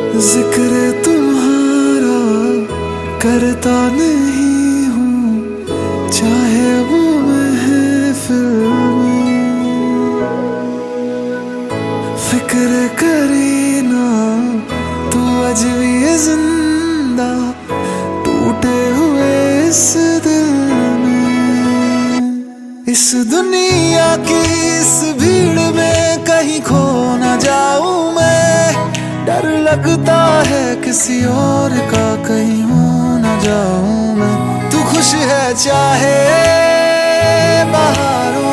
जिक्र तुम्हारा करता नहीं हूँ, चाहे वो महफिल में। फिक्र करे ना तू आज भी है जिंदा, टूटे हुए इस दिल में। इस दुनिया की इस भीड़ में कहीं खो ना जाऊं मैं, डर लगता है किसी और का कहीं हो ना जाऊं मैं। तू खुश है चाहे बाहर